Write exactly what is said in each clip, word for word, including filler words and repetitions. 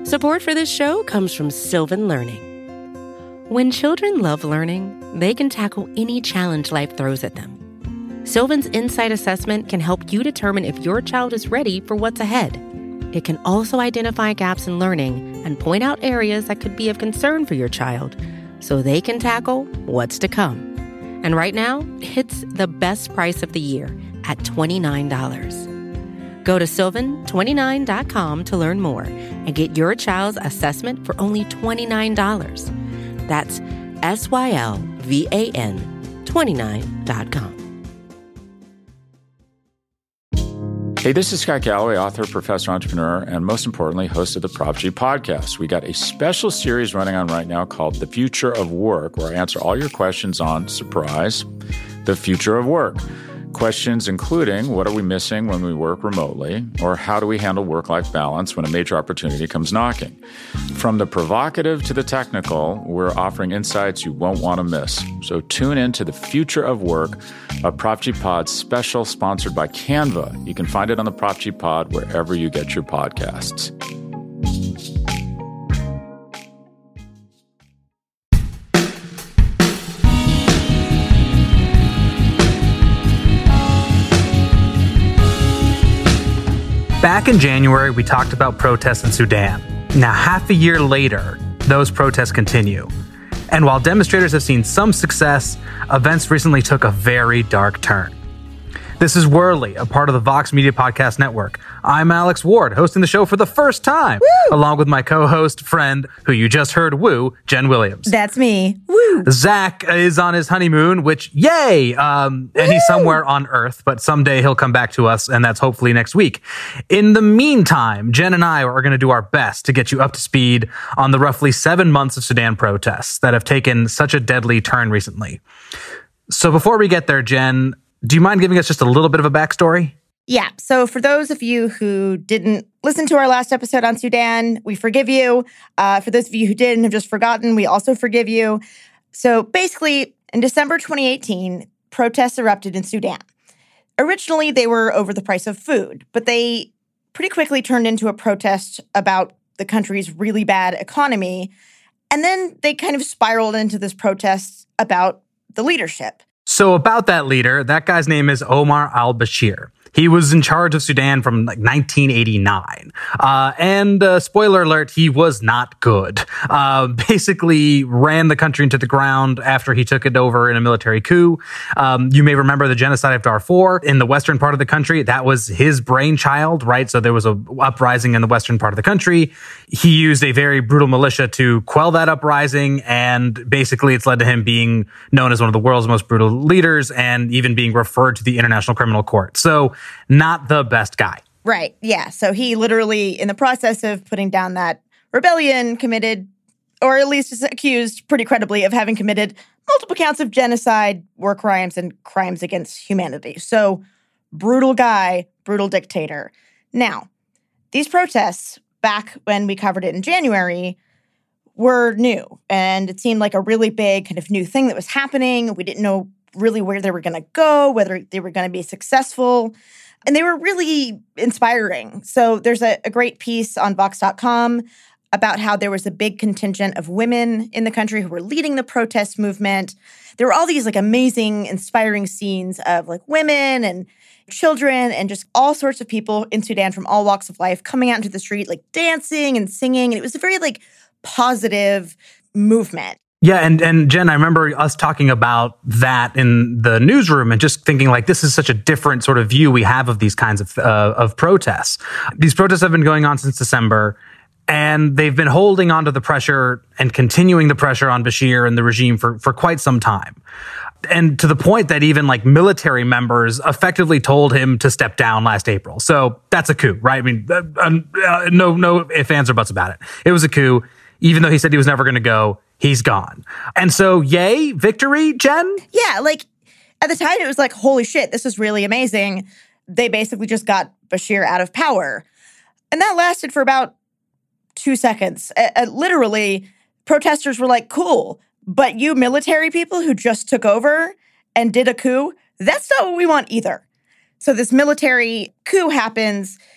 Support for this show comes from Sylvan Learning. When children love learning, they can tackle any challenge life throws at them. Sylvan's Insight Assessment can help you determine if your child is ready for what's ahead. It can also identify gaps in learning and point out areas that could be of concern for your child so they can tackle what's to come. And right now, it's the best price of the year at twenty-nine dollars. Go to sylvan twenty-nine dot com to learn more and get your child's assessment for only twenty-nine dollars. That's S Y L V A N twenty-nine dot com. Hey, this is Scott Galloway, author, professor, entrepreneur, and most importantly, host of the Prop G podcast. We got a special series running on right now called The Future of Work, where I answer all your questions on, surprise, the future of work. Questions including, what are we missing when we work remotely? Or how do we handle work-life balance when a major opportunity comes knocking? From the provocative to the technical, we're offering insights you won't want to miss. So tune in to The Future of Work, a Prop G Pod special sponsored by Canva. You can find it on the Prop G Pod wherever you get your podcasts. Back in January, we talked about protests in Sudan. Now, half a year later, those protests continue. And while demonstrators have seen some success, events recently took a very dark turn. This is Whirly, a part of the Vox Media Podcast Network. I'm Alex Ward, hosting the show for the first time, Woo! Along with my co-host, friend, who you just heard woo, Jen Williams. That's me. Woo! Zach is on his honeymoon, which, yay! Um, and he's somewhere on Earth, but someday he'll come back to us, and that's hopefully next week. In the meantime, Jen and I are going to do our best to get you up to speed on the roughly seven months of Sudan protests that have taken such a deadly turn recently. So before we get there, Jen, do you mind giving us just a little bit of a backstory? Yeah. So for those of you who didn't listen to our last episode on Sudan, we forgive you. Uh, for those of you who did and have just forgotten, we also forgive you. So basically, in December twenty eighteen, protests erupted in Sudan. Originally, they were over the price of food, but they pretty quickly turned into a protest about the country's really bad economy. And then they kind of spiraled into this protest about the leadership. So about that leader, that guy's name is Omar al-Bashir. He was in charge of Sudan from like nineteen eighty-nine. Uh, and uh, spoiler alert, he was not good. Uh, basically ran the country into the ground after he took it over in a military coup. Um, you may remember the genocide of Darfur in the western part of the country. That was his brainchild, right? So there was a uprising in the western part of the country. He used a very brutal militia to quell that uprising. And basically it's led to him being known as one of the world's most brutal leaders and even being referred to the International Criminal Court. So not the best guy. Right. Yeah. So he literally, in the process of putting down that rebellion, committed, or at least is accused pretty credibly of having committed multiple counts of genocide, war crimes, and crimes against humanity. So brutal guy, brutal dictator. Now, these protests, back when we covered it in January, were new. And it seemed like a really big kind of new thing that was happening. We didn't know really where they were going to go, whether they were going to be successful. And they were really inspiring. So there's a, a great piece on Vox dot com about how there was a big contingent of women in the country who were leading the protest movement. There were all these like amazing, inspiring scenes of like women and children and just all sorts of people in Sudan from all walks of life coming out into the street, like dancing and singing. And it was a very like positive movement. Yeah, and, and Jen, I remember us talking about that in the newsroom and just thinking like this is such a different sort of view we have of these kinds of uh, of protests. These protests have been going on since December, and they've been holding onto the pressure and continuing the pressure on Bashir and the regime for, for quite some time. And to the point that even like military members effectively told him to step down last April. So that's a coup, right? I mean, uh, uh, no, no ifs, ands, or buts about it. It was a coup. Even though he said he was never going to go, he's gone. And so, yay, victory, Jen? Yeah, like at the time it was like, holy shit, this is really amazing. They basically just got Bashir out of power. And that lasted for about two seconds. Uh, uh, literally, protesters were like, cool, but you military people who just took over and did a coup, that's not what we want either. So this military coup happens.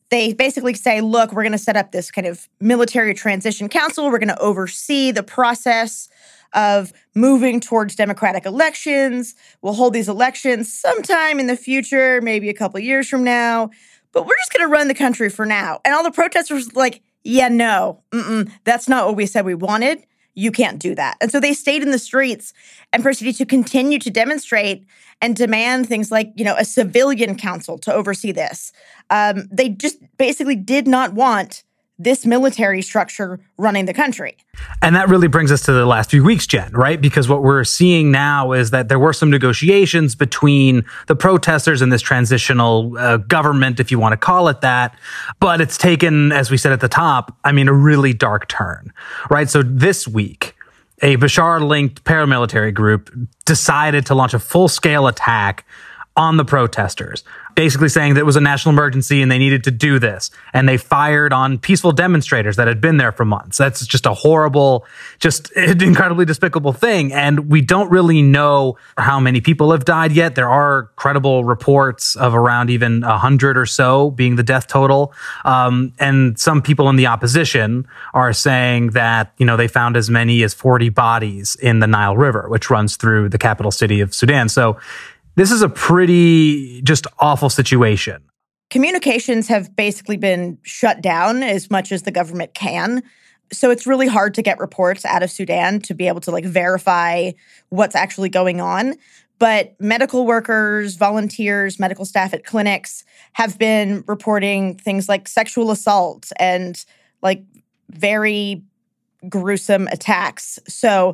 They basically say, look, we're going to set up this kind of military transition council. We're going to oversee the process of moving towards democratic elections. We'll hold these elections sometime in the future, maybe a couple of years from now, but we're just going to run the country for now. And all the protesters were like, yeah, no, mm-mm, that's not what we said we wanted. You can't do that. And so they stayed in the streets and proceeded to continue to demonstrate and demand things like, you know, a civilian council to oversee this. Um, they just basically did not want this military structure running the country. And that really brings us to the last few weeks, Jen, right? Because what we're seeing now is that there were some negotiations between the protesters and this transitional uh, government, if you want to call it that. But it's taken, as we said at the top, I mean, a really dark turn, right? So this week, a Bashar-linked paramilitary group decided to launch a full-scale attack on the protesters, basically saying that it was a national emergency and they needed to do this. And they fired on peaceful demonstrators that had been there for months. That's just a horrible, just an incredibly despicable thing. And we don't really know how many people have died yet. There are credible reports of around even a hundred or so being the death total. Um, and some people in the opposition are saying that, you know, they found as many as forty bodies in the Nile River, which runs through the capital city of Sudan. So this is a pretty just awful situation. Communications have basically been shut down as much as the government can. So it's really hard to get reports out of Sudan to be able to like verify what's actually going on. But medical workers, volunteers, medical staff at clinics have been reporting things like sexual assault and like very gruesome attacks. So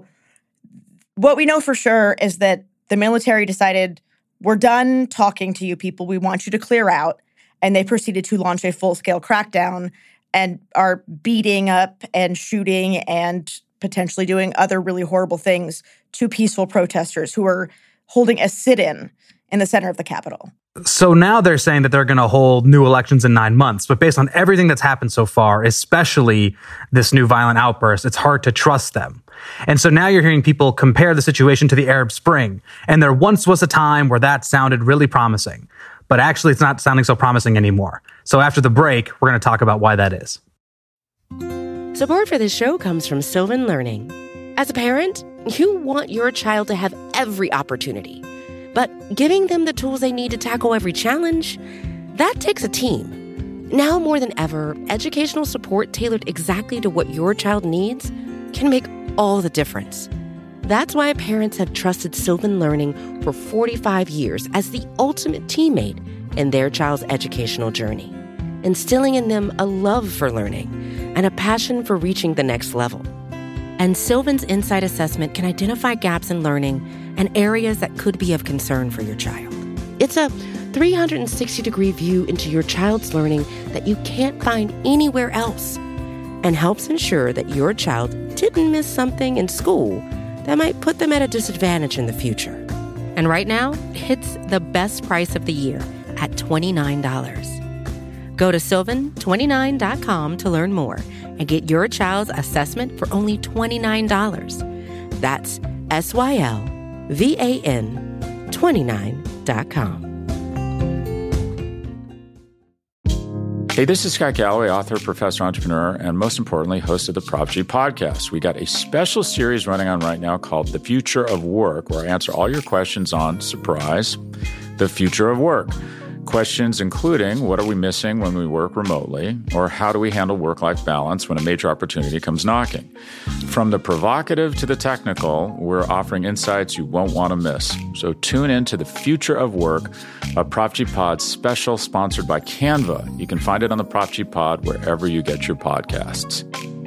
what we know for sure is that the military decided, we're done talking to you people. We want you to clear out. And they proceeded to launch a full-scale crackdown and are beating up and shooting and potentially doing other really horrible things to peaceful protesters who are holding a sit-in in the center of the Capitol. So now they're saying that they're going to hold new elections in nine months. But based on everything that's happened so far, especially this new violent outburst, it's hard to trust them. And so now you're hearing people compare the situation to the Arab Spring. And there once was a time where that sounded really promising. But actually, it's not sounding so promising anymore. So after the break, we're going to talk about why that is. Support for this show comes from Sylvan Learning. As a parent, you want your child to have every opportunity. But giving them the tools they need to tackle every challenge, that takes a team. Now more than ever, educational support tailored exactly to what your child needs can make all the difference. That's why parents have trusted Sylvan Learning for forty-five years as the ultimate teammate in their child's educational journey, instilling in them a love for learning and a passion for reaching the next level. And Sylvan's Insight Assessment can identify gaps in learning and areas that could be of concern for your child. It's a three hundred sixty degree view into your child's learning that you can't find anywhere else, and helps ensure that your child didn't miss something in school that might put them at a disadvantage in the future. And right now, it's the best price of the year at twenty-nine dollars. Go to sylvan twenty-nine dot com to learn more and get your child's assessment for only twenty-nine dollars. That's S Y L V A N twenty-nine dot com. Hey, this is Scott Galloway, author, professor, entrepreneur, and most importantly, host of the Prop G podcast. We got a special series running on right now called The Future of Work, where I answer all your questions on, surprise, the future of work. Questions including, what are we missing when we work remotely? Or how do we handle work-life balance when a major opportunity comes knocking? From the provocative to the technical, we're offering insights you won't want to miss. So tune in to The Future of Work, a Prop G Pod special sponsored by Canva. You can find it on the Prop G Pod wherever you get your podcasts.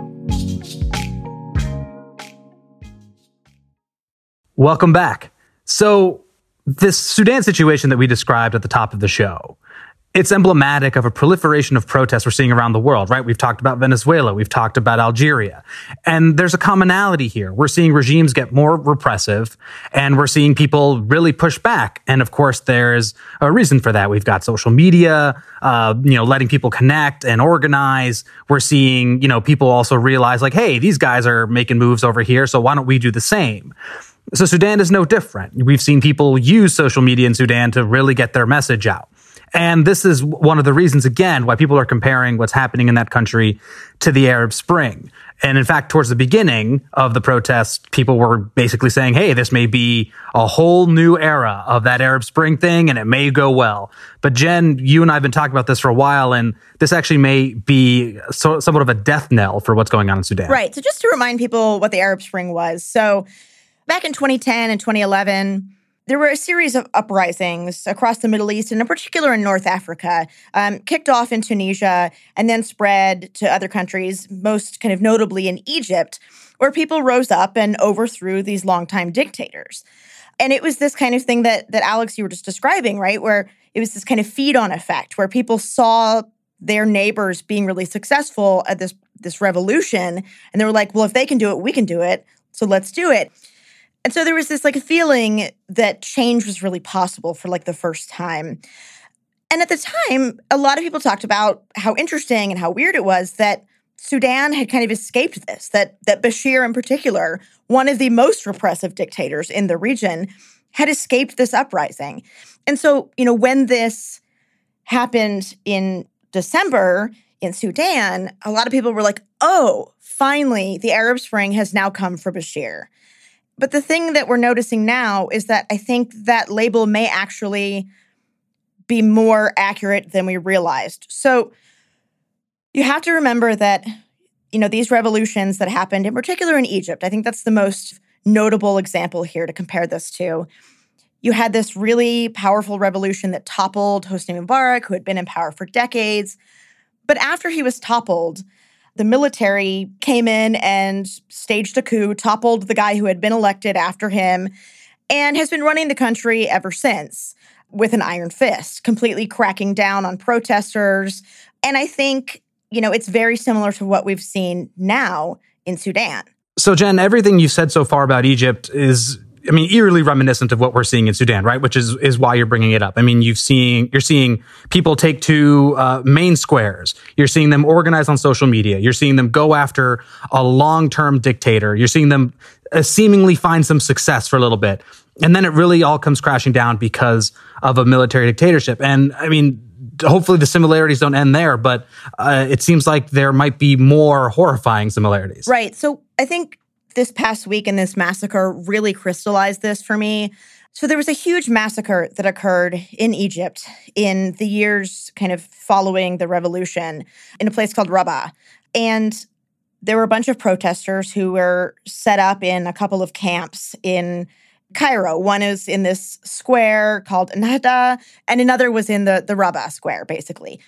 Welcome back. So this Sudan situation that we described at the top of the show, it's emblematic of a proliferation of protests we're seeing around the world, right? We've talked about Venezuela. We've talked about Algeria. And there's a commonality here. We're seeing regimes get more repressive, and we're seeing people really push back. And of course, there's a reason for that. We've got social media, uh, you know, letting people connect and organize. We're seeing, you know, people also realize like, hey, these guys are making moves over here, so why don't we do the same? So Sudan is no different. We've seen people use social media in Sudan to really get their message out. And this is one of the reasons, again, why people are comparing what's happening in that country to the Arab Spring. And in fact, towards the beginning of the protest, people were basically saying, hey, this may be a whole new era of that Arab Spring thing, and it may go well. But Jen, you and I have been talking about this for a while, and this actually may be so, somewhat of a death knell for what's going on in Sudan. Right. So just to remind people what the Arab Spring was. So back in twenty ten and twenty eleven, there were a series of uprisings across the Middle East, and in particular in North Africa, um, kicked off in Tunisia and then spread to other countries, most kind of notably in Egypt, where people rose up and overthrew these longtime dictators. And it was this kind of thing that, that Alex, you were just describing, right, where it was this kind of feed-on effect, where people saw their neighbors being really successful at this, this revolution, and they were like, well, if they can do it, we can do it, so let's do it. And so there was this like a feeling that change was really possible for like the first time. And at the time, a lot of people talked about how interesting and how weird it was that Sudan had kind of escaped this, that that Bashir in particular, one of the most repressive dictators in the region, had escaped this uprising. And so, you know, when this happened in December in Sudan, a lot of people were like, oh, finally, the Arab Spring has now come for Bashir. But the thing that we're noticing now is that I think that label may actually be more accurate than we realized. So you have to remember that, you know, these revolutions that happened, in particular in Egypt, I think that's the most notable example here to compare this to. You had this really powerful revolution that toppled Hosni Mubarak, who had been in power for decades. But after he was toppled, the military came in and staged a coup, toppled the guy who had been elected after him, and has been running the country ever since with an iron fist, completely cracking down on protesters. And I think, you know, it's very similar to what we've seen now in Sudan. So, Jen, everything you've said so far about Egypt is, I mean, eerily reminiscent of what we're seeing in Sudan, right? Which is is why you're bringing it up. I mean, you've seen you're seeing people take to uh, main squares. You're seeing them organize on social media. You're seeing them go after a long-term dictator. You're seeing them uh, seemingly find some success for a little bit, and then it really all comes crashing down because of a military dictatorship. And I mean, hopefully the similarities don't end there, but uh, it seems like there might be more horrifying similarities. Right. So I think this past week and this massacre really crystallized this for me. So there was a huge massacre that occurred in Egypt in the years kind of following the revolution in a place called Rabaa. And there were a bunch of protesters who were set up in a couple of camps in Cairo. One is in this square called Ennahda, and another was in the, the Rabaa square, basically.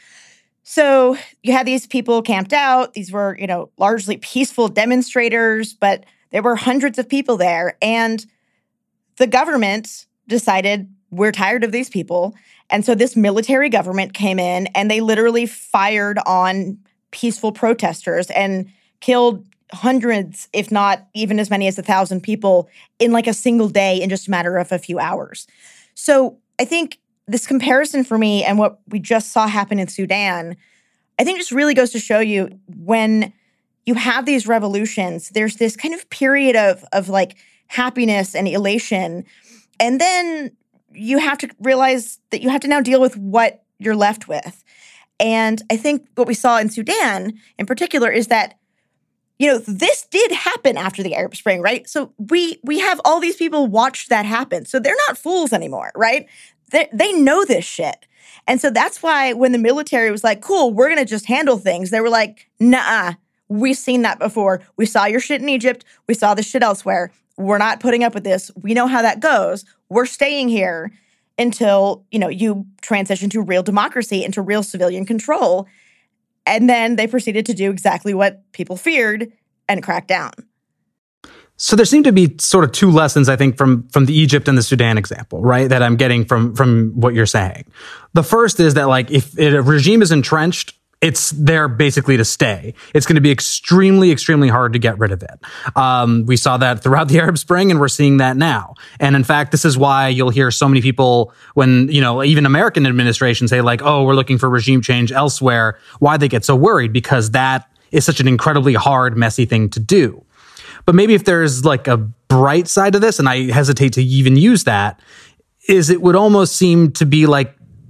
So you had these people camped out. These were, you know, largely peaceful demonstrators, but there were hundreds of people there. And the government decided, we're tired of these people. And so this military government came in and they literally fired on peaceful protesters and killed hundreds, if not even as many as a thousand people in like a single day in just a matter of a few hours. So I think this comparison for me and what we just saw happen in Sudan, I think just really goes to show you when you have these revolutions, there's this kind of period of, of like happiness and elation. And then you have to realize that you have to now deal with what you're left with. And I think what we saw in Sudan in particular is that, you know, this did happen after the Arab Spring, right? So we we have all these people watch that happen. So they're not fools anymore, right? They, they know this shit. And so that's why when the military was like, cool, we're going to just handle things, they were like, nah, we've seen that before. We saw your shit in Egypt. We saw this shit elsewhere. We're not putting up with this. We know how that goes. We're staying here until, you know, you transition to real democracy, into real civilian control. And then they proceeded to do exactly what people feared and crack down. So there seem to be sort of two lessons, I think, from, from the Egypt and the Sudan example, right, that I'm getting from, from what you're saying. The first is that, like, if a regime is entrenched, it's there basically to stay. It's going to be extremely, extremely hard to get rid of it. Um, we saw that throughout the Arab Spring, and we're seeing that now. And in fact, this is why you'll hear so many people when, you know, even American administrations say like, oh, we're looking for regime change elsewhere. Why they get so worried? Because that is such an incredibly hard, messy thing to do. But maybe if there's like a bright side to this, and I hesitate to even use that, is it would almost seem to be like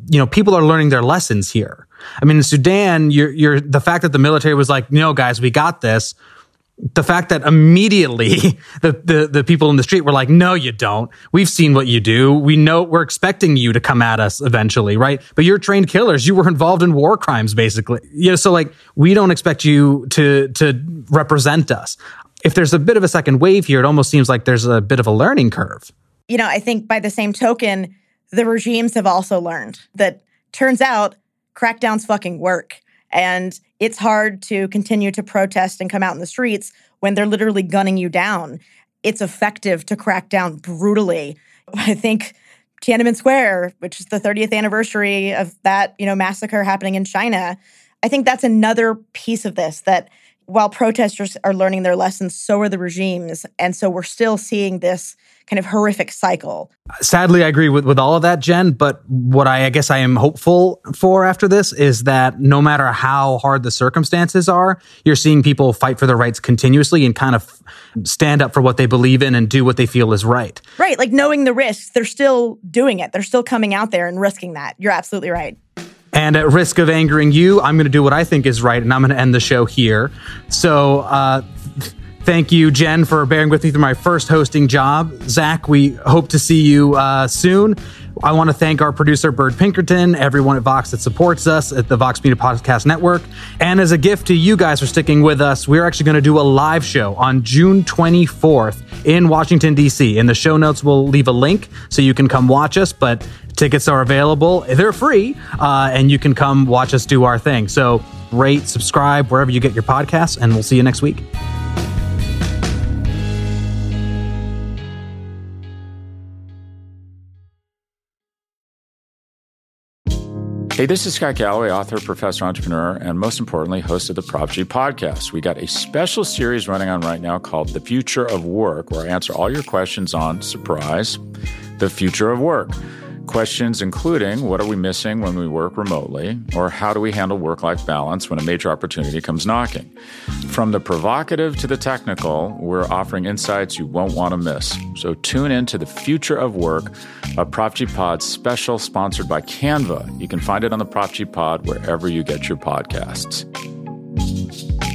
you know, people are learning their lessons here. I mean, in Sudan, you're, you're the fact that the military was like, no, guys, we got this. The fact that immediately the, the, the people in the street were like, no, you don't. We've seen what you do. We know we're expecting you to come at us eventually, right? But you're trained killers. You were involved in war crimes, basically. You know, so like, we don't expect you to, to represent us. If there's a bit of a second wave here, it almost seems like there's a bit of a learning curve. You know, I think by the same token, the regimes have also learned that turns out crackdowns fucking work. And it's hard to continue to protest and come out in the streets when they're literally gunning you down. It's effective to crack down brutally. I think Tiananmen Square, which is the thirtieth anniversary of that, you know, massacre happening in China, I think that's another piece of this, that while protesters are learning their lessons, so are the regimes. And so we're still seeing this kind of horrific cycle. Sadly, I agree with, with all of that, Jen. But what I, I guess I am hopeful for after this is that no matter how hard the circumstances are, you're seeing people fight for their rights continuously and kind of stand up for what they believe in and do what they feel is right. Right. Like knowing the risks, they're still doing it. They're still coming out there and risking that. You're absolutely right. And at risk of angering you, I'm going to do what I think is right, and I'm going to end the show here. So, uh, thank you, Jen, for bearing with me through my first hosting job. Zach, we hope to see you uh, soon. I want to thank our producer, Bird Pinkerton, everyone at Vox that supports us at the Vox Media Podcast Network. And as a gift to you guys for sticking with us, we're actually going to do a live show on June twenty-fourth in Washington, D C. In the show notes, we'll leave a link so you can come watch us, but tickets are available. They're free, uh, and you can come watch us do our thing. So rate, subscribe, wherever you get your podcasts, and we'll see you next week. Hey, this is Scott Galloway, author, professor, entrepreneur, and most importantly, host of the Prop G podcast. We got a special series running on right now called The Future of Work, where I answer all your questions on, surprise, the future of work. Questions including, what are we missing when we work remotely? Or how do we handle work-life balance when a major opportunity comes knocking? From the provocative to the technical, we're offering insights you won't want to miss. So tune in to The Future of Work, a Prop G Pod special sponsored by Canva. You can find it on the Prop G Pod wherever you get your podcasts.